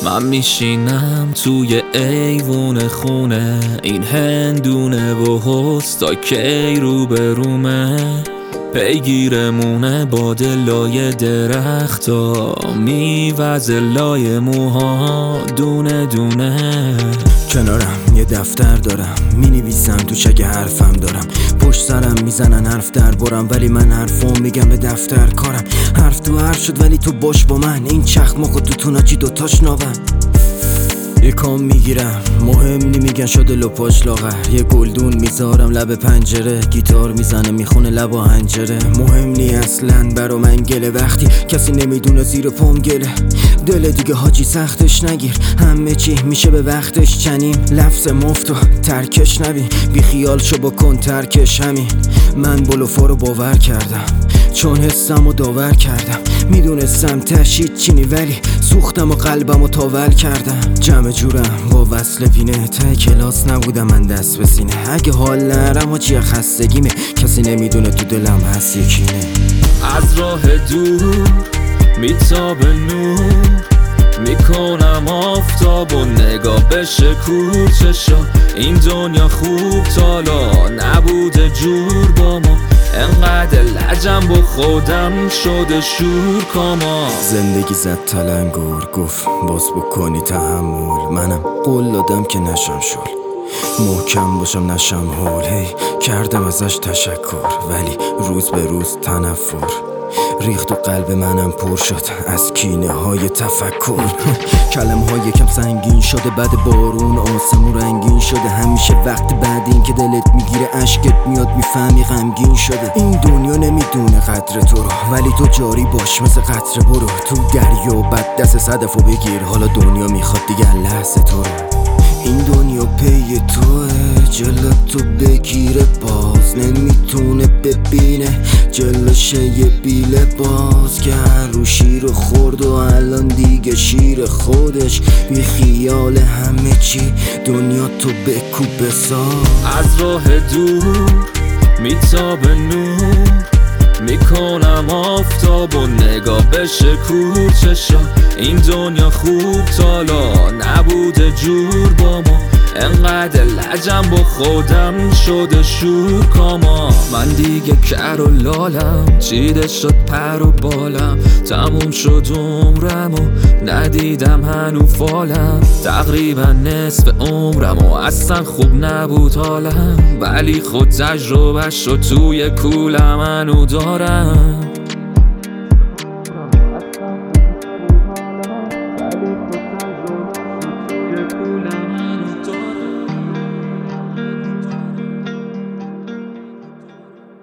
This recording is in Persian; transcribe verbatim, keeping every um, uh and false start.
من میشینم توی ایوون خونه، این هندونه و هستا کی رو به رومه، پیگیرمونه با دلای درختا، میوزه لای موها دونه دونه. کنارم یه دفتر دارم، می نویسم تو چک حرفم دارم، پشت سرم میزنن حرف در برم، ولی من حرفم میگم به دفتر کارم. حرف تو حرف شد ولی تو باش با من، این چخماق و تو توناچی دوتاش ناون. یه کام میگیرم مهم نمیگن شده لپاش لاغر، یه گلدون میذارم لب پنجره، گیتار میزنه میخونه لبا هنجره. مهم نی اصلا برا من گله، وقتی کسی نمیدونه زیر پام گله. دل دیگه حاجی سختش نگیر، همه چی میشه به وقتش چنین. لفظ مفتو ترکش نبین، بی خیال شو بکن ترکش همین. من بلوفا رو باور کردم چون حسم رو داور کردم، میدونستم تشید چینی ولی سوختم و قلبم رو تاول کردم. جمع جورم با وصل پینه، ته کلاس نبودم من دست به سینه. اگه حال نرم و چیه خستگیمه، کسی نمیدونه تو دلم هست یکینه. از راه دور میتابه نور، میکنم آفتاب و نگاه بشه کوچشا. این دنیا خوب تالا نبوده جور با ما، انقدر لجم با خودم شده شور کاما. زندگی زد تلنگور گفت باز بکنی تحمل، منم قول دادم که نشم شل، محکم باشم نشم هول. هی کردم ازش تشکر ولی روز به روز تنفر ریخت و قلب منم پر شد از کینه های تفکر. کلم ها یکم سنگین شده بعد بارون، آسمون رنگین شده. همیشه وقت بعد این که دلت میگیره اشکت میاد میفهمی غمگین شده. این دنیا نمیدونه قدر تو رو، ولی تو جاری باش مثل قطره برو تو دریا، بعد دست صدفو بگیر، حالا دنیا میخواد دیگه لحظه تو رو. این دنیا پی توه، جلو تو بگیره باز نمیتونه ببینه جلوشه یه بیله باز، که هر رو شیر خورد و الان دیگه شیر خودش. بی خیال همه چی دنیا تو بکوب بساز. از راه دور میتابه نور، میکنم آفتاب و نگاه بشه کوچشا. این دنیا خوب تالا نبوده جور با ما، انقدر لجم با خودم شده شور کاما. من دیگه کر و لالم چیده شد پر و بالم، تموم شد عمرم و ندیدم هنو فالم. تقریبا نصف عمرم و اصلا خوب نبود حالم، ولی خود تجربه شد توی کولم هنو دارم.